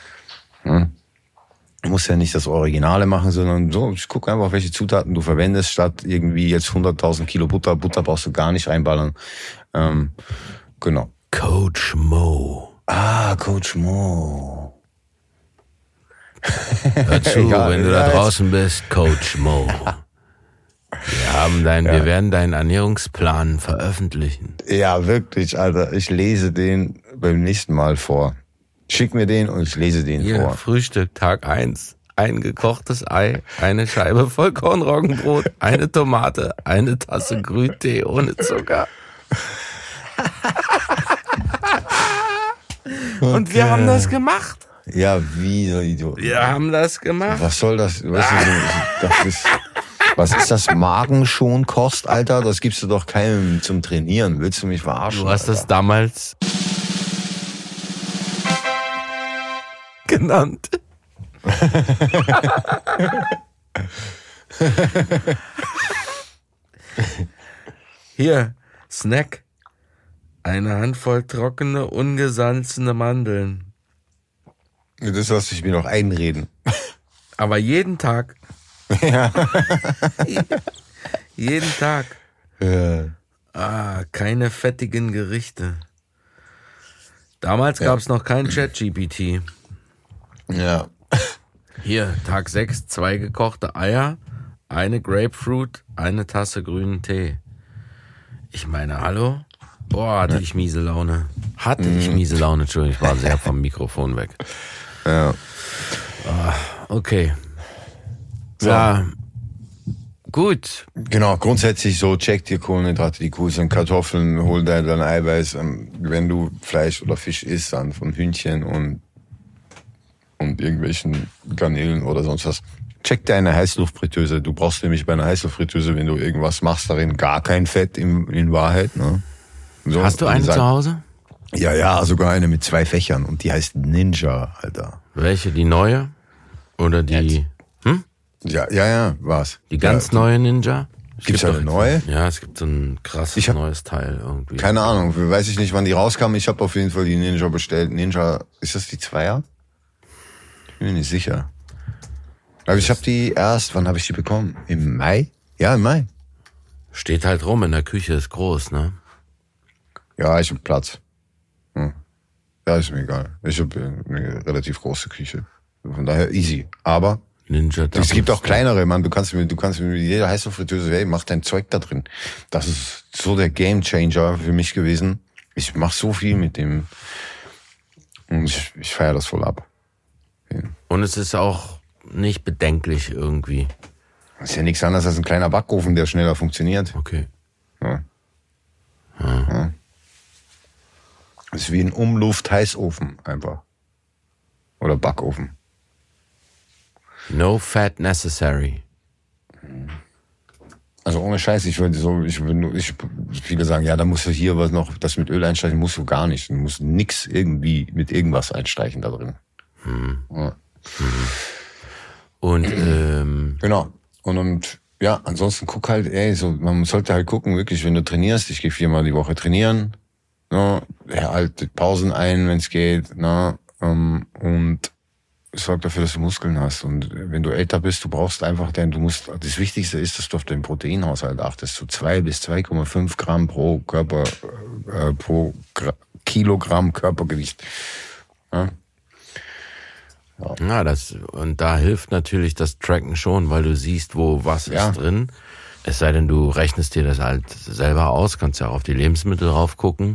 Du musst ja nicht das Originale machen, sondern so, ich gucke einfach, welche Zutaten du verwendest, statt irgendwie jetzt 100.000 Kilo Butter. Butter brauchst du gar nicht reinballern. Genau. Coach Mo. Coach Mo. Hör zu, Ja, wenn du ja, da jetzt- draußen bist, Coach Mo. Wir werden deinen Ernährungsplan veröffentlichen. Ja, wirklich, Alter. Ich lese den beim nächsten Mal vor. Schick mir den und ich lese den Hier, vor. Frühstück, Tag 1. Ein gekochtes Ei, eine Scheibe Vollkornroggenbrot, eine Tomate, eine Tasse Grüntee ohne Zucker. Und wir haben das gemacht. Ja, wie so Idiot. Wir haben das gemacht. Was soll das? Was ist das? Magenschonkost, Alter? Das gibst du doch keinem zum Trainieren. Willst du mich verarschen? Du hast Alter? das damals genannt. Hier, Snack. Eine Handvoll trockene, ungesalzene Mandeln. Das lasse ich mir noch einreden. Aber jeden Tag. Ja. Jeden Tag. Ja. Keine fettigen Gerichte. Damals gab es noch kein ChatGPT. Ja. Hier, Tag 6, 2 gekochte Eier, eine Grapefruit, eine Tasse grünen Tee. Ich meine, hallo? Boah, hatte ich miese Laune. Entschuldigung, ich war sehr vom Mikrofon weg. Ja. Okay. So. Ja, gut. Genau, grundsätzlich so, check dir Kohlenhydrate, die cool sind. Kartoffeln, hol dir dein Eiweiß. Wenn du Fleisch oder Fisch isst, dann von Hühnchen und irgendwelchen Garnelen oder sonst was. Check deine Heißluftfritteuse. Du brauchst nämlich bei einer Heißluftfritteuse, wenn du irgendwas machst, darin gar kein Fett in Wahrheit. Ne? So, Hast du eine zu Hause? Ja, sogar eine mit 2 Fächern und die heißt Ninja, Alter. Welche? Die neue? Oder die... Ja, was? Die ganz neue Ninja? Gibt's eine neue? Ja, es gibt so ein krasses neues Teil irgendwie. Keine Ahnung, weiß ich nicht, wann die rauskam. Ich habe auf jeden Fall die Ninja bestellt. Ninja, ist das die 2er? Ich bin mir nicht sicher. Aber ich habe die erst, wann habe ich die bekommen? Im Mai? Ja, im Mai. Steht halt rum in der Küche, ist groß, ne? Ja, ich hab Platz. Ja, ist mir egal. Ich habe eine relativ große Küche. Von daher easy. Aber Ninja es gibt auch kleinere, Mann. Du kannst mit jeder Heißluftfritteuse, hey, mach dein Zeug da drin. Das ist so der Gamechanger für mich gewesen. Ich mach so viel mit dem. Und ich feiere das voll ab. Ja. Und es ist auch nicht bedenklich irgendwie. Das ist ja nichts anderes als ein kleiner Backofen, der schneller funktioniert. Okay. Ja. Das ist wie ein Umluft-Heißofen einfach. Oder Backofen. No fat necessary. Also ohne Scheiß, viele sagen, ja, da musst du hier was noch, das mit Öl einstreichen, musst du gar nicht. Du musst nix irgendwie mit irgendwas einstreichen da drin. Ja. Und, Genau. Und ja, ansonsten guck halt, man sollte halt gucken, wirklich, wenn du trainierst, ich gehe 4-mal die Woche trainieren, ne, halt Pausen ein, wenn es geht, ne, und sorg dafür, dass du Muskeln hast. Und wenn du älter bist, du brauchst einfach das Wichtigste ist, dass du auf den Proteinhaushalt achtest. So 2 bis 2,5 Gramm pro Kilogramm Körpergewicht. Ja. Ja, und da hilft natürlich das Tracken schon, weil du siehst, wo was ist drin. Es sei denn, du rechnest dir das halt selber aus, kannst ja auch auf die Lebensmittel drauf gucken.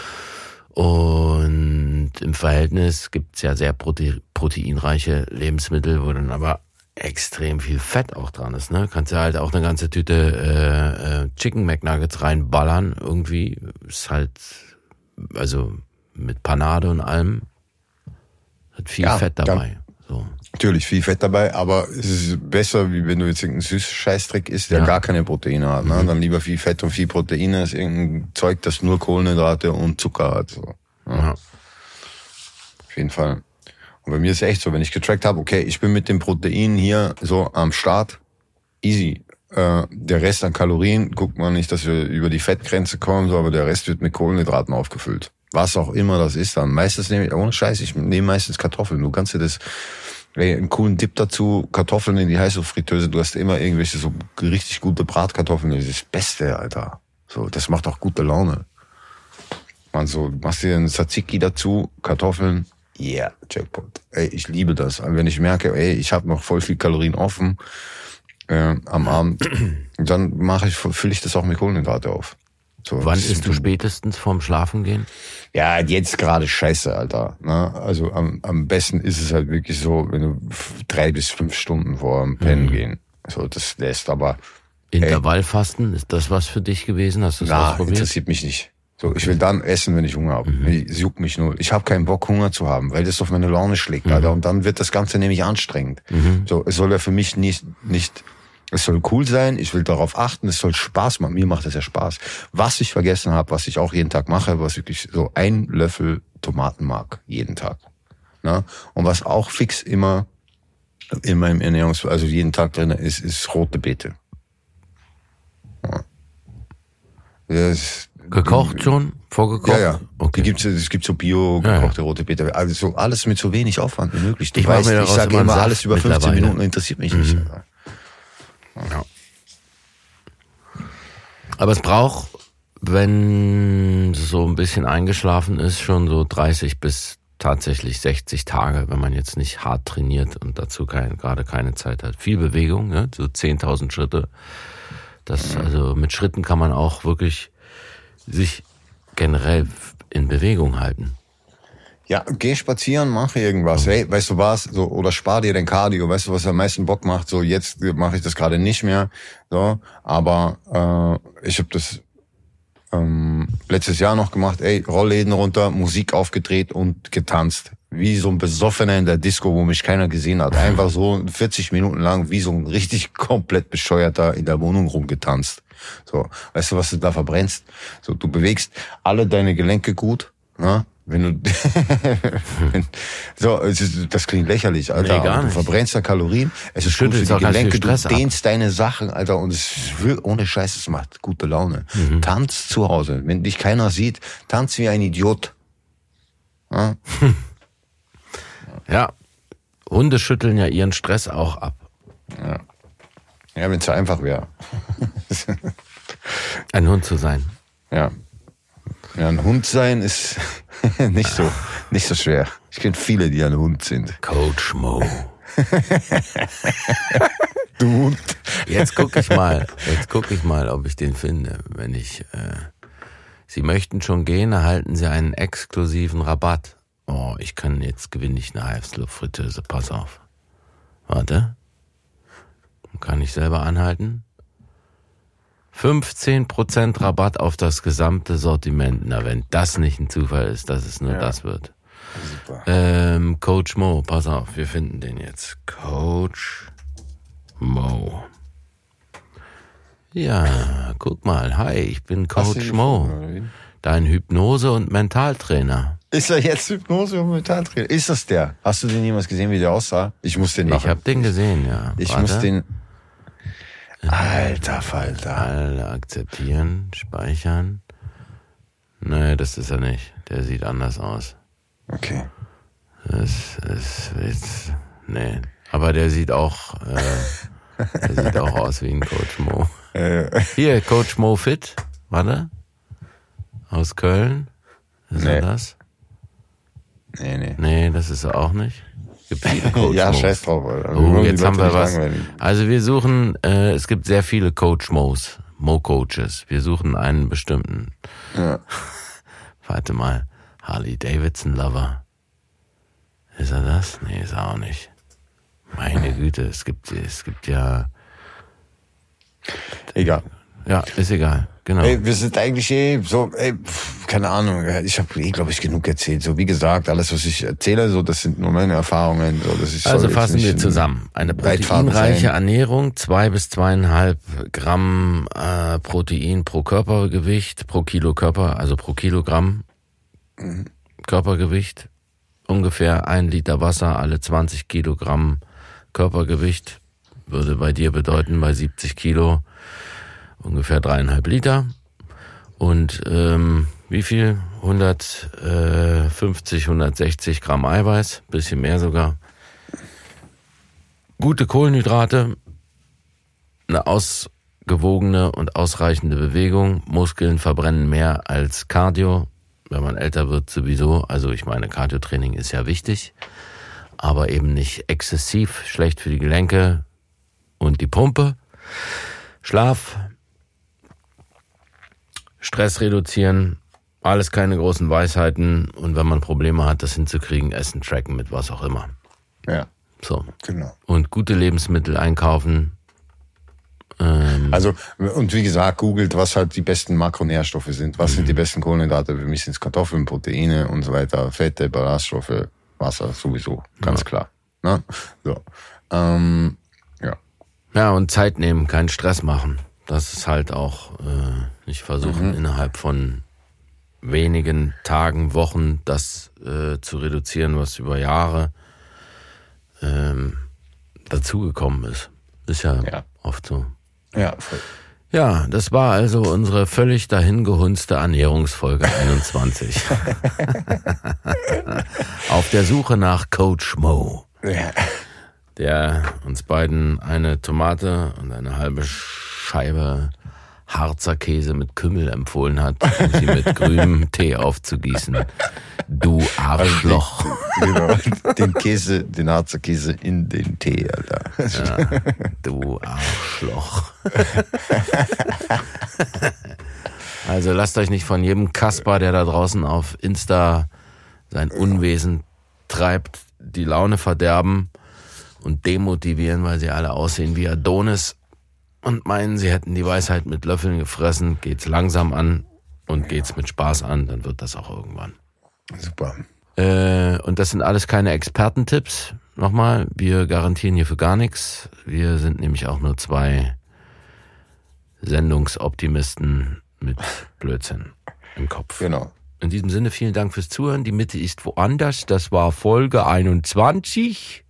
Und im Verhältnis gibt's ja sehr proteinreiche Lebensmittel, wo dann aber extrem viel Fett auch dran ist, ne? Kannst ja halt auch eine ganze Tüte Chicken McNuggets reinballern irgendwie. Ist halt, also mit Panade und allem, hat viel Fett dabei. So. Natürlich viel Fett dabei, aber es ist besser, wie wenn du jetzt irgendeinen süßen Scheißdreck isst, der gar keine Proteine hat. Ne? Dann lieber viel Fett und viel Proteine als irgendein Zeug, das nur Kohlenhydrate und Zucker hat. So. Ja. Auf jeden Fall. Und bei mir ist es echt so, wenn ich getrackt habe, okay, ich bin mit den Proteinen hier so am Start, easy. Der Rest an Kalorien, guckt man nicht, dass wir über die Fettgrenze kommen, so, aber der Rest wird mit Kohlenhydraten aufgefüllt. Was auch immer das ist dann. Meistens nehme ich, ohne Scheiß, ich nehme meistens Kartoffeln. Du kannst dir das, einen coolen Dip dazu, Kartoffeln in die Heißluftfritteuse, du hast immer irgendwelche so richtig gute Bratkartoffeln, das ist das Beste, Alter. So, das macht auch gute Laune. Man, so, machst dir einen Tzatziki dazu, Kartoffeln, Jackpot. Ich liebe das. Und wenn ich merke, ich habe noch voll viel Kalorien offen, am Abend, dann fülle ich das auch mit Kohlenhydrate auf. So, wann isst du spätestens vorm Schlafengehen? Ja, jetzt gerade scheiße, Alter. Ne? Also am besten ist es halt wirklich so, wenn du 3 bis 5 Stunden vor dem Pennen gehen. So, das lässt aber. Intervallfasten, ist das was für dich gewesen? Hast du das ausprobiert? Interessiert mich nicht. So, ich will dann essen, wenn ich Hunger habe. Es juckt mich null. Ich habe keinen Bock, Hunger zu haben, weil das auf meine Laune schlägt, Alter. Und dann wird das Ganze nämlich anstrengend. So, es soll ja für mich nicht, es soll cool sein, ich will darauf achten, es soll Spaß machen. Mir macht es ja Spaß. Was ich vergessen habe, was ich auch jeden Tag mache, was wirklich so 1 Löffel Tomatenmark jeden Tag. Na? Und was auch fix immer in meinem also jeden Tag drin ist rote Beete. Ja. Gekocht schon? Vorgekocht? Ja. Okay. Es gibt so bio gekochte rote Beete. Also so alles mit so wenig Aufwand wie möglich. Du weißt, ich sage immer, alles über 15 Minuten interessiert mich nicht. Ja. Aber es braucht, wenn so ein bisschen eingeschlafen ist, schon so 30 bis tatsächlich 60 Tage, wenn man jetzt nicht hart trainiert und dazu gerade keine Zeit hat. Viel Bewegung, ne? So 10.000 Schritte. Also mit Schritten kann man auch wirklich sich generell in Bewegung halten. Ja, geh spazieren, mach irgendwas. Hey, weißt du was? So, oder spar dir dein Cardio. Weißt du, was am meisten Bock macht? So, jetzt mache ich das gerade nicht mehr. So, aber ich habe das letztes Jahr noch gemacht. Rollläden runter, Musik aufgedreht und getanzt. Wie so ein Besoffener in der Disco, wo mich keiner gesehen hat. Einfach so 40 Minuten lang wie so ein richtig komplett Bescheuerter in der Wohnung rumgetanzt. So, weißt du, was du da verbrennst? So, du bewegst alle deine Gelenke gut. Na? Wenn du so, das klingt lächerlich, Alter. Nee, gar nicht. Du verbrennst da Kalorien, es ist gut für die Gelenke, du dehnst deine Sachen, Alter, und es will, ohne Scheiß, es macht gute Laune. Tanz zu Hause. Wenn dich keiner sieht, tanz wie ein Idiot. Ja? Ja. Hunde schütteln ja ihren Stress auch ab. Ja, wenn es so einfach wäre. Ein Hund zu sein. Ja. Ja, ein Hund sein ist nicht so schwer. Ich kenne viele, die ein Hund sind. Coach Mo. Du Hund. Jetzt gucke ich mal, ob ich den finde. Wenn ich, Sie möchten schon gehen, erhalten Sie einen exklusiven Rabatt. Oh, gewinne ich eine Heißluftfritteuse. Pass auf. Warte. Kann ich selber anhalten? 15% Rabatt auf das gesamte Sortiment. Na, wenn das nicht ein Zufall ist, dass es nur das wird. Super. Coach Mo, pass auf, wir finden den jetzt. Coach Mo. Ja, guck mal. Hi, ich bin Coach Mo. Dein Hypnose- und Mentaltrainer. Ist er jetzt Hypnose und Mentaltrainer? Ist das der? Hast du den jemals gesehen, wie der aussah? Ich muss den machen. Ich habe den gesehen, ja. Ich muss den... Alter Falter. Alle akzeptieren, speichern. Nee, das ist er nicht. Der sieht anders aus. Okay. Nee. Aber der sieht auch aus wie ein Coach Mo. Hier, Coach Mo Fit. Warte. Aus Köln. Ist er das? Nee. Nee, das ist er auch nicht. Gibt viele Coach Ja, Mo's. scheiß drauf, Alter. Oh, jetzt haben wir was. Also wir suchen, es gibt sehr viele Coach Mo's, Mo-Coaches. Wir suchen einen bestimmten. Ja. Warte mal. Harley Davidson Lover. Ist er das? Nee, ist er auch nicht. Meine Güte, es gibt ja... Egal. Ja, ist egal. Genau. Ey, wir sind eigentlich keine Ahnung, ich habe glaube ich, genug erzählt. So, wie gesagt, alles, was ich erzähle, so, das sind nur meine Erfahrungen. So, also fassen wir zusammen. Eine proteinreiche Ernährung, 2 bis 2,5 Gramm Protein pro Körpergewicht, pro Kilo Körper, also pro Kilogramm Körpergewicht. Ungefähr 1 Liter Wasser alle 20 Kilogramm Körpergewicht. Würde bei dir bedeuten, bei 70 Kilo ungefähr 3,5 Liter. Und wie viel? 150, 160 Gramm Eiweiß, bisschen mehr sogar. Gute Kohlenhydrate, eine ausgewogene und ausreichende Bewegung. Muskeln verbrennen mehr als Cardio. Wenn man älter wird sowieso. Also ich meine, Cardio-Training ist ja wichtig, aber eben nicht exzessiv, schlecht für die Gelenke und die Pumpe. Schlaf, Stress reduzieren, alles keine großen Weisheiten. Und wenn man Probleme hat, das hinzukriegen, Essen tracken mit was auch immer. Ja. So. Genau. Und gute Lebensmittel einkaufen. Also, und wie gesagt, googelt, was halt die besten Makronährstoffe sind. Was sind die besten Kohlenhydrate? Für mich sind es Kartoffeln, Proteine und so weiter, Fette, Ballaststoffe, Wasser sowieso, ganz klar. Ne? So. Ja. Ja, und Zeit nehmen, keinen Stress machen. Das ist halt auch nicht versuchen, innerhalb von wenigen Tagen, Wochen das zu reduzieren, was über Jahre dazugekommen ist. Ist ja oft so. Ja, voll. Ja, das war also unsere völlig dahingehunzte Ernährungsfolge 21. Auf der Suche nach Coach Mo. Ja. Der uns beiden eine Tomate und eine halbe Scheibe Harzer Käse mit Kümmel empfohlen hat, um sie mit grünem Tee aufzugießen. Du Arschloch. Den Käse, den Harzer Käse in den Tee, Alter. Ja, du Arschloch. Also lasst euch nicht von jedem Kasper, der da draußen auf Insta sein Unwesen treibt, die Laune verderben und demotivieren, weil sie alle aussehen wie Adonis und meinen, sie hätten die Weisheit mit Löffeln gefressen. Geht's langsam an und geht's mit Spaß an, dann wird das auch irgendwann. Super. Und das sind alles keine Expertentipps. Nochmal, wir garantieren hierfür gar nichts. Wir sind nämlich auch nur 2 Sendungsoptimisten mit Blödsinn im Kopf. Genau. In diesem Sinne, vielen Dank fürs Zuhören. Die Mitte ist woanders. Das war Folge 21.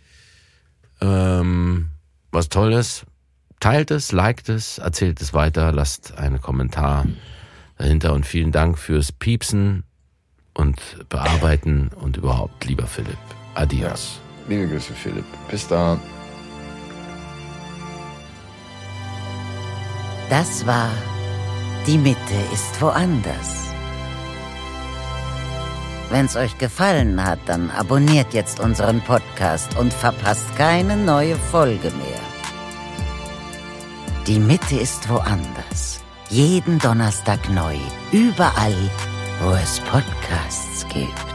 Was Tolles. Teilt es, liked es, erzählt es weiter, lasst einen Kommentar dahinter und vielen Dank fürs Piepsen und Bearbeiten und überhaupt, lieber Philipp. Adios. Ja, liebe Grüße, Philipp. Bis dann. Das war Die Mitte ist woanders. Wenn's euch gefallen hat, dann abonniert jetzt unseren Podcast und verpasst keine neue Folge mehr. Die Mitte ist woanders. Jeden Donnerstag neu. Überall, wo es Podcasts gibt.